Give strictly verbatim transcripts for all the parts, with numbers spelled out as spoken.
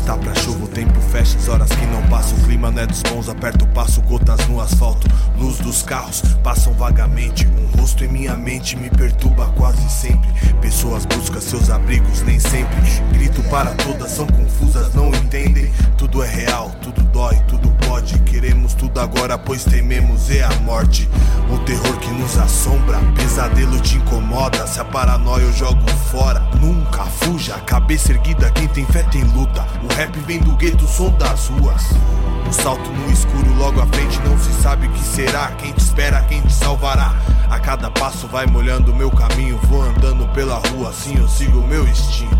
está pra chuva, o tempo fecha, as horas que não passam. O clima não é dos bons, aperto o passo, gotas no asfalto. Luz dos carros passam vagamente. Um rosto em minha mente me perturba quase sempre. Pessoas buscam seus abrigos, nem sempre. Grito para todas, são confusas, não entendem. Tudo é real, tudo dói, tudo pode. Queremos tudo agora, pois tememos é a morte. O terror que nos assombra, pesadelo te incomoda. Se a paranoia eu jogo fora, nunca fuja. Cabeça erguida, quem tem fé tem luta. O rap vem do gueto, som das ruas. Um salto no escuro, logo à frente não se sabe o que será. Quem te espera, quem te salvará. A cada passo vai molhando o meu caminho. Vou andando pela rua, assim eu sigo o meu instinto.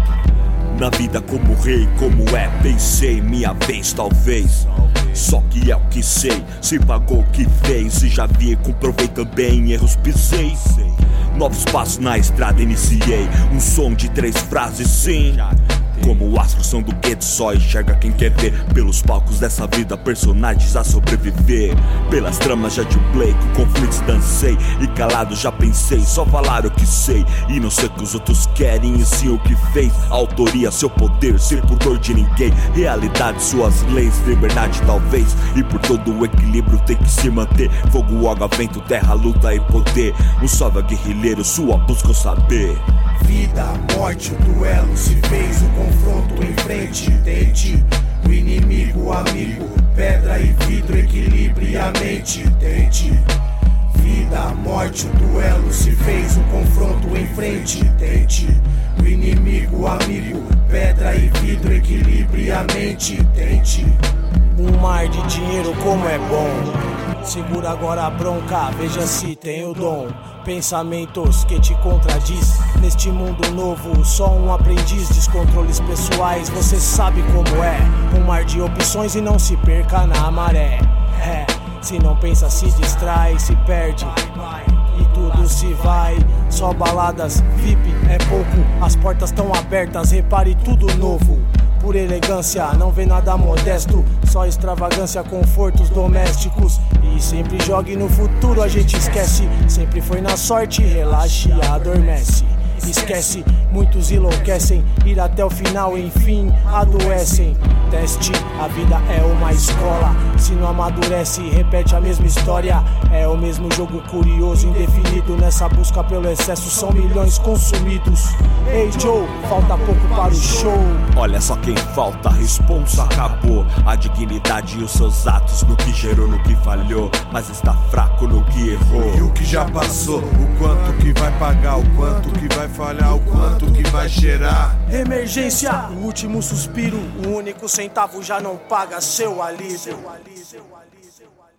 Na vida como rei, como é, pensei, minha vez talvez. Só que é o que sei, se pagou o que fez. E já vi e comprovei também, erros pisei. Novos passos na estrada iniciei. Um som de três frases, sim. Como astros são do gueto, só enxerga quem quer ver. Pelos palcos dessa vida, personagens a sobreviver. Pelas tramas já dublei, com conflitos dancei. E calado já pensei, só falar o que sei. E não sei o que os outros querem, e sim o que fez. A autoria, seu poder, sem por dor de ninguém. Realidade, suas leis, liberdade talvez. E por todo o equilíbrio tem que se manter. Fogo, água, vento, terra, luta e poder. Um salve a guerrilheiro, sua busca o saber. Vida, morte, o duelo se fez, o confronto em frente, tente. O inimigo, amigo, pedra e vidro, equilibre a mente, tente. Vida, morte, o duelo se fez, o confronto em frente, tente. O inimigo, amigo, pedra e vidro, equilibre a mente, tente. Um mar de dinheiro como é bom. Segura agora a bronca, veja se tem o dom. Pensamentos que te contradiz. Neste mundo novo, só um aprendiz. Descontroles pessoais, você sabe como é. Um mar de opções e não se perca na maré. É, se não pensa se distrai, se perde e tudo se vai. Só baladas, V I P é pouco. As portas estão abertas, repare tudo novo. Por elegância, não vê nada modesto. Só extravagância, confortos domésticos. E sempre jogue no futuro, a gente esquece. Sempre foi na sorte, relaxe e adormece. Esquece, muitos enlouquecem. Ir até o final, enfim, adoecem. Teste, a vida é uma escola. Se não amadurece, repete a mesma história. É o mesmo jogo curioso, indefinido. Nessa busca pelo excesso, são milhões consumidos. Ei Joe, falta pouco para o show. Olha só quem falta, a responsa acabou. A dignidade e os seus atos no que gerou, no que falhou. Mas está fraco no que errou. E o que já passou, o quanto que vai pagar, o quanto que vai falhar, o quanto que vai cheirar. Emergência, o último suspiro. O único centavo já não paga seu alívio.